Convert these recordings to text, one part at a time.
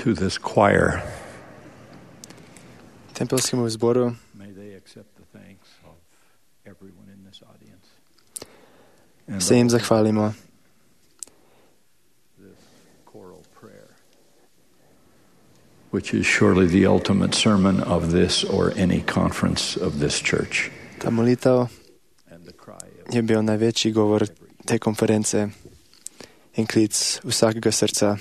to this choir. Tempelskemu zboru May they accept the thanks of everyone in this audience. se jim zahvalimo. This choral prayer, which is surely the ultimate sermon of this or any conference of this church. Ta molitev And the cry of je bil največji govor te konference in klic vsakega srca.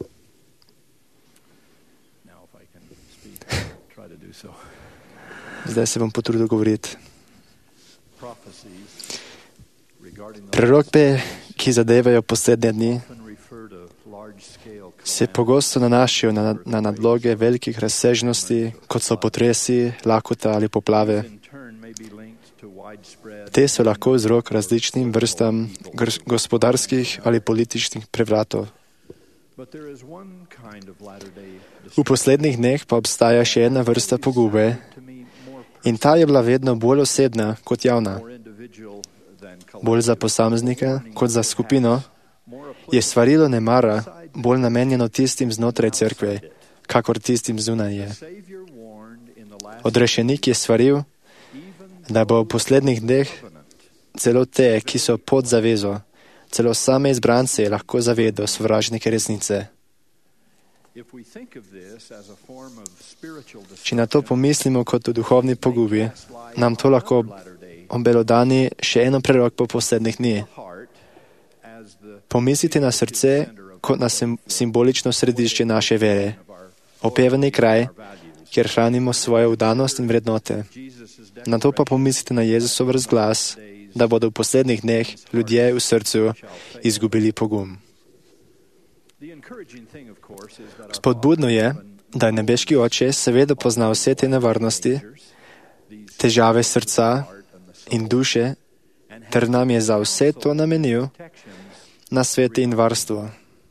now, if I can speak, I'll try to do so. Zdaj se bom potrudil govoriti. Prophecies regarding the Prerokbe, ki zadevajo poslednje dni, often refer to large-scale se pogosto nanašajo na nadloge velikih razsežnosti, kot so potresi, lakota ali poplave. in turn may be linked to widespread Te so lahko vzrok različnim vrstam gospodarskih ali političnih prevratov. but there is one kind of latter-day V poslednjih dneh pa obstaja še ena vrsta pogube to me more in ta je bila vedno bolj osebna kot javna. more individual than Bolj za posameznika kot za skupino more je svarilo nemara bolj namenjeno tistim znotraj cerkve, kakor tistim zunaj je. Savior warned in the last Odrešenik je svaril, da bo v poslednjih dneh celo te, ki so pod zavezo, celo same izbrance lahko zavedo sovražnike resnice. if we think of this as a form of spiritual Če na to pomislimo kot o duhovni pogubi, nam to lahko latter-day obelodani še eno prerokbo poslednjih dni. heart as the Pomislite na srce kot na simbolično središče naše vere, opevani kraj, kjer hranimo svojo vdanost in vrednote. Jesus is Na to pa pomislite na Jezusov razglas, da bodo v poslednjih dneh ljudje v srcu izgubili pogum. the encouraging thing, of course, is that our Spodbudno je, da je nebeški oče seveda poznal vse te nevarnosti, težave srca in duše, ter nam je za vse to namenil na svete in varstvo.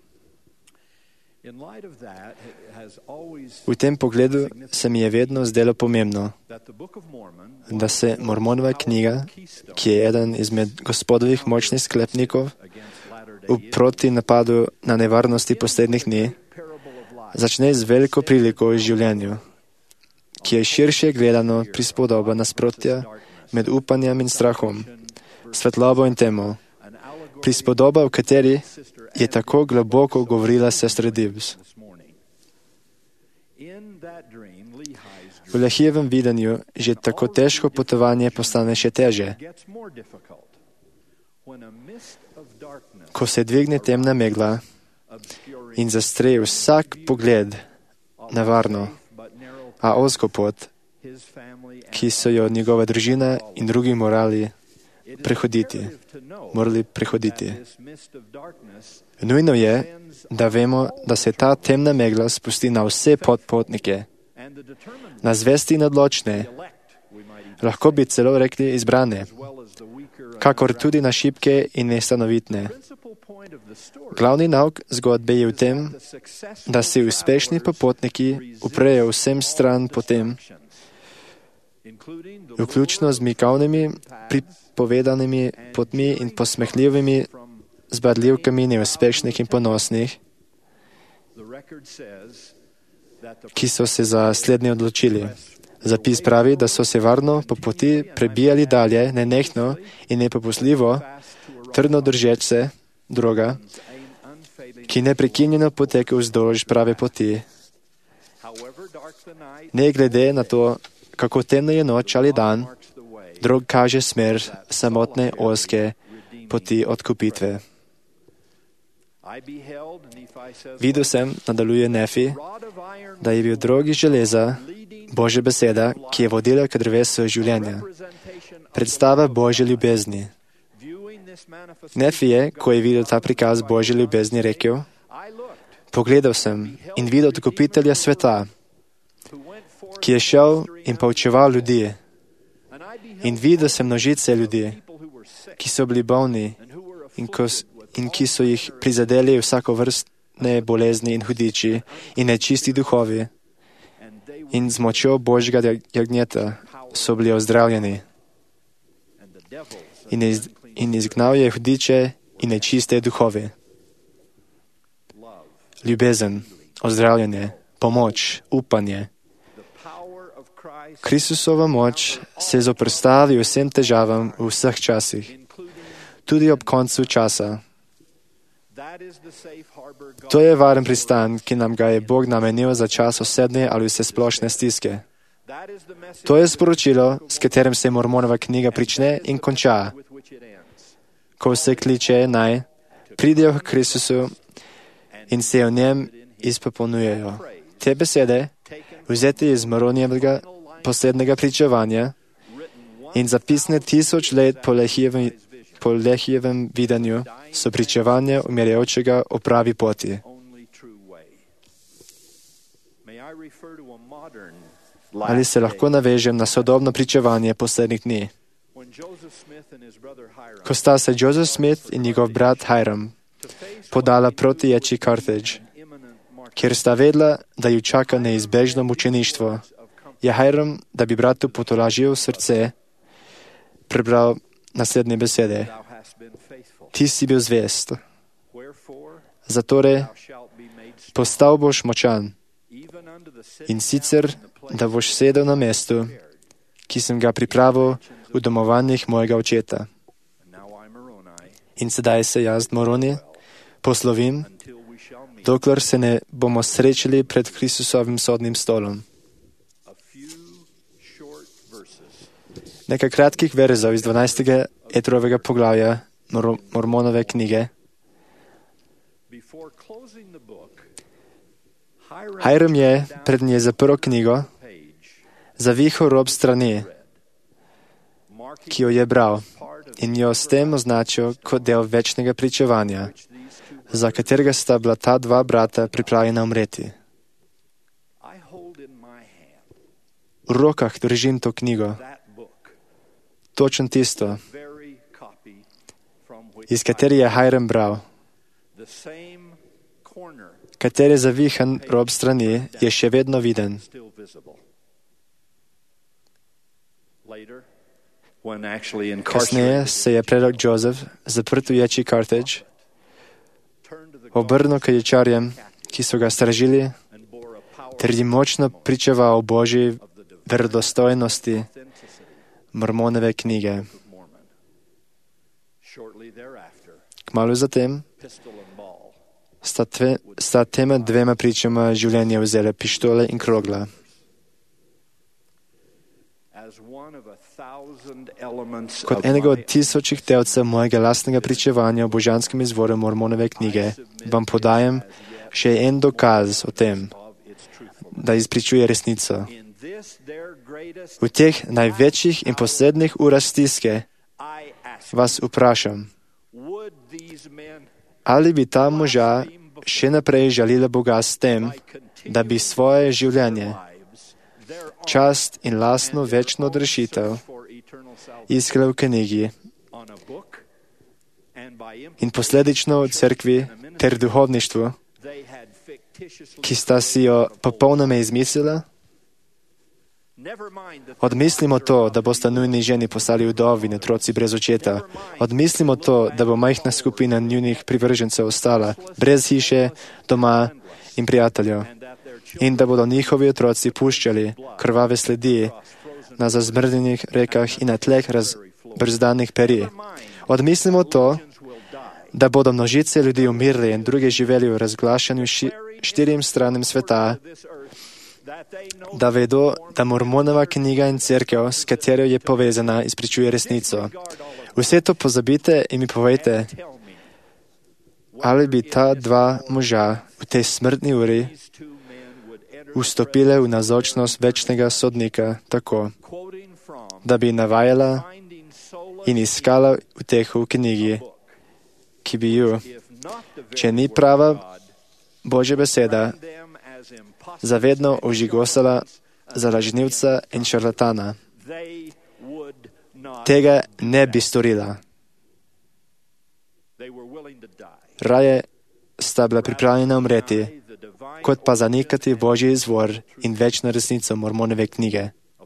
in light of that, it has always V tem pogledu se mi je vedno zdelo pomembno, that the Book of Mormon, da se Mormonova knjiga, ki je eden izmed gospodovih močnih sklepnikov against latter-day v proti napadu na nevarnosti poslednjih dni, parable of life, začne z veliko priliko v življenju, ki je širše gledano prispodoba nasprotja med upanjem in strahom, svetlobo in temo, an allegory prispodoba, v kateri je tako globoko govorila sestra Dibs. this morning. In that dream, Lehi's V Lehijevem videnju že tako težko potovanje postane še teže, gets more difficult when a mist of darkness ko se dvigne temna megla obscuring in zastre vsak pogled na varno, but narrow a ozko pot, his family and ki so jo njegova družina in drugi morali prehoditi. to know Morali prehoditi. this mist of darkness Nujno je, da vemo, da se ta temna megla spusti na vse potnike, and the determined na zvesti in odločne, elect, we might even lahko bi celo rekli izbrane, as well as the weaker and kakor tudi na šibke in nestanovitne. principal point of the story Glavni nauk zgodbe je v tem, the successful da si uspešni popotniki uprejo vsem stran potem, including the vključno z mikavnimi, pripovedanimi potmi in posmehljivimi zbadljivkami neuspešnih in ponosnih, the record says that the ki so se za slednje odločili. Zapis pravi, da so se varno po poti prebijali dalje, nenehno in nepopustljivo, trdno držeč se droga, unfailing ki neprekinjeno poteka vzdolž prave poti, however dark the night ne glede na to, kako temna je noč ali dan, marks the way drog kaže smer samotne ozke poti odkupitve. I beheld, Nephi says, Videl sem, nadaljuje Nefi, rod of iron da je bil drog iz železa, Božja beseda, ki je vodila k drevesu življenja, representation of predstava Božje ljubezni. viewing this manifestation. Nefi je, ko je videl ta prikaz Božje ljubezni, rekel, I looked, pogledal sem in videl odkupitelja sveta, who went forth ki je šel in poučeval ljudi. and I beheld In videl sem množice ljudi, people who were sick ki so bili bolni and who were in ki so jih prizadeli vsakovrstne bolezni in hudiči in nečisti duhovi. and they In z močjo Božjega jagnjeta so bili ozdravljeni. and the devils In izgnal je hudiče in nečiste duhove. love Ljubezen, ozdravljanje, pomoč, upanje. Kristusova moč se zoprstavi vsem težavam v vseh časih, tudi ob koncu časa. To je varen pristan, ki nam ga je Bog namenil za čas osebne ali vsesplošne stiske. To je sporočilo, s katerim se Mormonova knjiga prične in konča, ko se kliče naj pridejo k Kristusu in se v njem izpopolnjujejo. Te besede, vzeti iz Mormonijevega poslednjega pričevanja in zapisne 1000 let po Lehijevem videnju, so pričevanje umirajočega o pravi poti. Ali se lahko navežem na sodobno pričevanje poslednjih dni? Ko sta se Joseph Smith in njegov brat Hiram podala proti ječi Carthage, kjer sta vedela, da ju čaka neizbežno mučeništvo, je Hiram, da bi bratu potolažil srce, prebral naslednje besede. Ti si bil zvest. Zatorej, postal boš močan. In sicer, da boš sedel na mestu, ki sem ga pripravil v domovanjih mojega očeta. In sedaj se jaz, Moroni, poslovim, dokler se ne bomo srečali pred Kristusovim sodnim stolom. Nekaj kratkih verzov iz 12. Etrovega poglavja Mormonove knjige. Hiram je, pred nje zaprl knjigo, zavihal rob strani, ki jo je bral, in jo s tem označil kot del večnega pričevanja, za katerega sta bila ta dva brata pripravljena umreti. V rokah držim to knjigo, točno tisto, iz katere je Hiram bral. Katere zavihan rob strani je še vedno viden. Kasneje se je predok Joseph, zaprt v ječi Carthage, obrnil k ječarjem, ki so ga stražili, ter jim močno pričeval o Božji verodostojnosti Mormonove knjige. Kmalu zatem sta tema dvema pričama življenja vzele pištole in krogla. Kot enega od 1000 delcev mojega lastnega pričevanja o božanskem izvoru Mormonove knjige vam podajam še en dokaz o tem, da izpričuje resnico. V teh največjih in poslednjih urah stiske vas vprašam, ali bi ta moža še naprej žalila Boga s tem, da bi svoje življenje, čast in lastno večno odrešitev iskala v knjigi in posledično v cerkvi ter duhovništvu, ki sta si jo popolnoma izmislila? Odmislimo to, da bosta nujni ženi postali vdovi in otroci brez očeta. Odmislimo to, da bo majhna skupina njunih privržencev ostala brez hiše, doma in prijateljev in da bodo njihovi otroci puščali krvave sledi na zazmrznjenih rekah in na tleh razbrzdanih peri. Odmislimo to, da bodo množice ljudi umirali in druge živeli v razglašanju štirim stranem sveta, da vedo, da Mormonova knjiga in cerkev, s katero je povezana, izpričuje resnico. Vse to pozabite in mi povejte, ali bi ta dva moža v tej smrtni uri vstopile v navzočnost večnega sodnika tako, da bi navajala in iskala uteho v knjigi, ki bi ju, če ni prava Božja beseda, zavedno ožigosala za lažnivca in šarlatana. Tega ne bi storila. Raje sta bila pripravljena umreti, kot pa zanikati Božji izvor in večno resnico Mormonove knjige.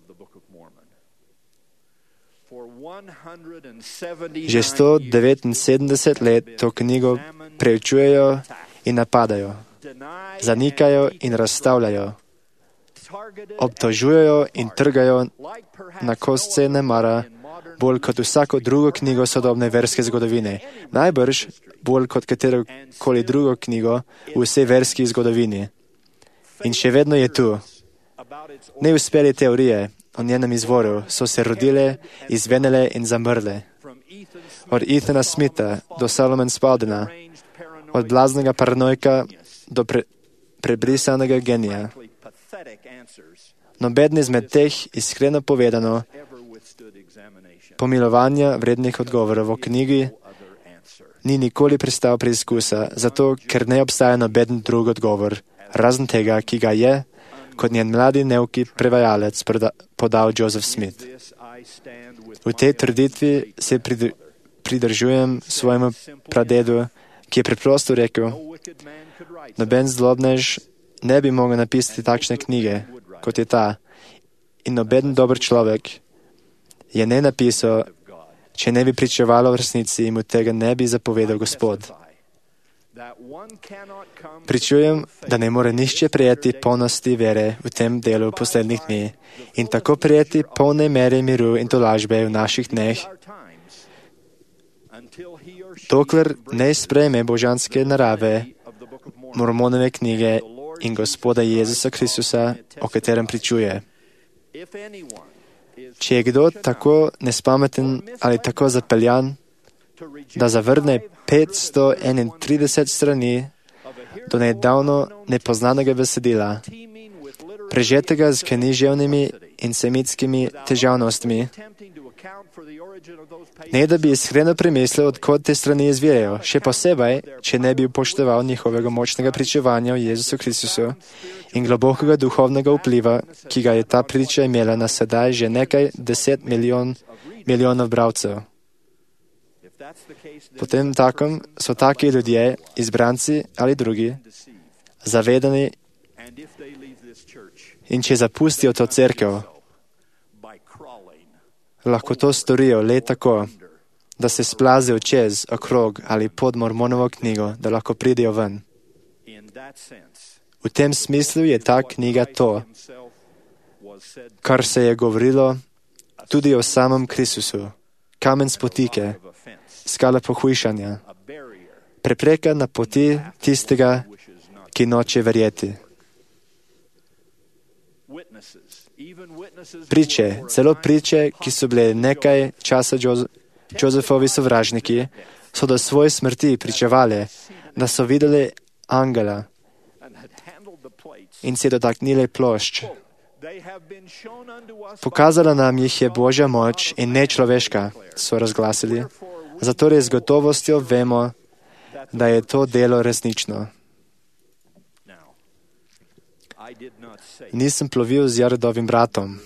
Že 179 let to knjigo preučujejo in napadajo. zanikajo in razstavljajo, obtožujejo in trgajo na kosce nemara, bolj kot vsako drugo knjigo sodobne verske zgodovine. Najbrž bolj kot katerokoli drugo knjigo v vsej verski zgodovini. In še vedno je tu. Neuspele teorije o njenem izvoru so se rodile, izvenele in zamrle. Od Ethana Smitha do Solomon Spaldina, od blaznega paranojka do prebrisanega genija. Noben izmed teh, iskreno povedano, pomilovanja vrednih odgovorov v knjigi ni nikoli prestal preizkusa, zato ker ne obstaja noben drug odgovor, razen tega, ki ga je, kot njen mladi neuki prevajalec, podal Joseph Smith. V tej trditvi se pridržujem svojemu pradedu, ki je preprosto rekel, noben zlobnež ne bi mogel napisati takšne knjige, kot je ta, in noben dober človek je ne napisal, če ne bi pričevalo v resnici in mu tega ne bi zapovedal Gospod. Pričujem, da ne more nišče prijeti polnosti vere v tem delu poslednjih dni in tako prijeti polne mere miru in tolažbe v naših dneh, dokler ne sprejme božanske narave Mormonove knjige in Gospoda Jezusa Kristusa, o katerem pričuje. Če je kdo tako nespameten ali tako zapeljan, da zavrne 531 strani do nedavno nepoznanega besedila, prežetega z književnimi in semitskimi težavnostmi, ne da bi iskreno premislil, odkot te strani izvirajo, še posebej, če ne bi upošteval njihovega močnega pričevanja o Jezusu Kristusu in globokega duhovnega vpliva, ki ga je ta priča imela na sedaj že nekaj 10 milijonov bralcev. Potem takom so taki ljudje, izbranci ali drugi, zavedani, in če zapustijo to cerkev, lahko to storijo le tako, da se splazijo čez, okrog ali pod Mormonovo knjigo, da lahko pridejo ven. V tem smislu je ta knjiga to, kar se je govorilo tudi o samem Kristusu, kamen spotike, skala pohujšanja, prepreka na poti tistega, ki noče verjeti. Priče, celo priče, ki so bile nekaj časa Josephovi sovražniki, so do svoje smrti pričevali, da so videli angela in se dotaknili plošč. Pokazala nam jih je Božja moč in ne človeška, so razglasili. Zato res z gotovostjo vemo, da je to delo resnično. Nisem plovil z Jaredovim bratom,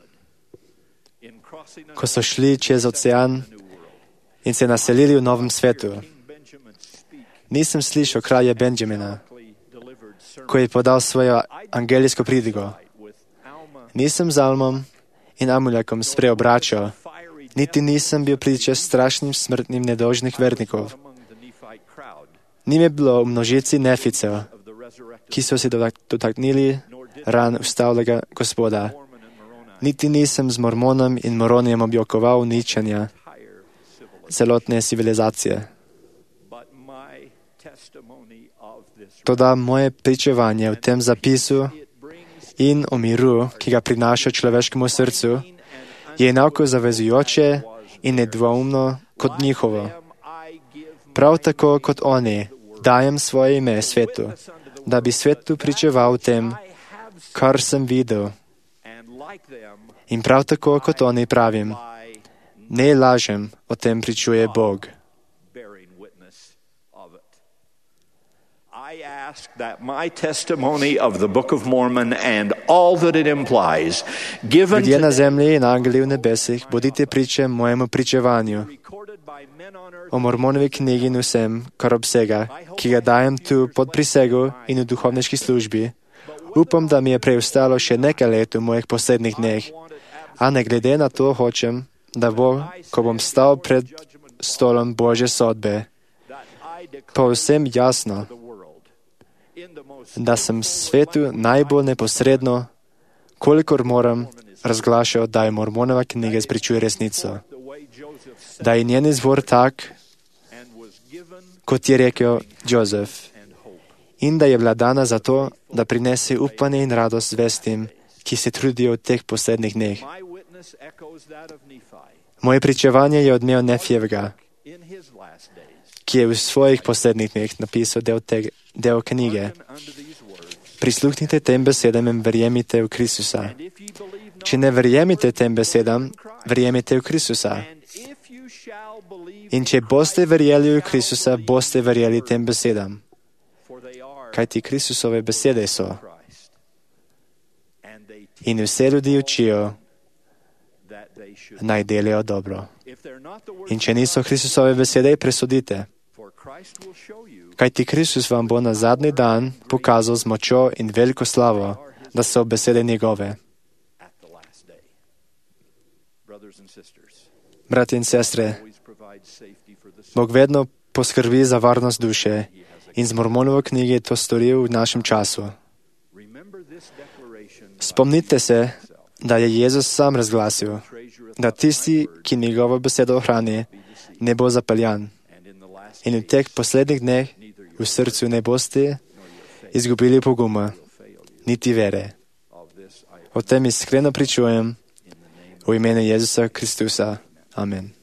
ko so šli čez ocean in se naselili v novem svetu. Nisem slišal kralja Benjamina, ko je podal svojo angelijsko pridigo. Nisem z Almom in Amuljakom sprejel bračo, niti nisem bil priča strašnim smrtnim nedolžnih vernikov. Ni me bilo v množici neficev, ki so se dotaknili ran ustavljega Gospoda. Niti nisem z Mormonom in Moronijem objokoval uničenja celotne civilizacije. Toda moje pričevanje v tem zapisu in o miru, ki ga prinaša človeškemu srcu, je enako zavezujoče in nedvoumno kot njihovo. Prav tako kot oni, dajem svoje ime svetu, da bi svetu pričeval o tem, kar sem videl. In prav tako kot oni pravim, ne lažem, o tem pričuje Bog. Ljudje na zemlji in angeli v nebesih, bodite priče mojemu pričevanju o Mormonovi knjigi in vsem, kar obsega, ki ga dajem tu pod prisego in v duhovniški službi. Upam, da mi je preostalo še nekaj let v mojih poslednjih dneh, a ne glede na to hočem, da bo, ko bom stal pred stolom Božje sodbe, povsem jasno, da sem svetu najbolj neposredno, kolikor moram, razglašal, da je Mormonova knjiga spričuje resnico, da je njen izvor tak, kot je rekel Jozef, in da je bila dana zato, da prinese upanje in radost vestim, ki se trudijo v teh poslednjih dneh. Moje pričevanje je odmev Nefijevega, ki je v svojih poslednjih dneh napisal del knjige. Prisluhnite tem besedam in verjemite v Kristusa. Če ne verjemite tem besedam, verjemite v Kristusa. In če boste verjeli v Kristusa, boste verjeli tem besedam. Kajti Kristusove besede so. In vse ljudi učijo, naj delajo dobro. In če niso Kristusove besede, presodite. Kajti Kristus vam bo na zadnji dan pokazal z močjo in veliko slavo, da so besede njegove. Brati in sestre, Bog vedno poskrbi za varnost duše in z Mormonovo knjigi je to storil v našem času. Spomnite se, da je Jezus sam razglasil, da tisti, ki njegovo besedo ohrani, ne bo zapeljan. In v teh poslednjih dneh v srcu ne boste izgubili poguma, niti vere. O tem iskreno pričujem v imenu Jezusa Kristusa. Amen.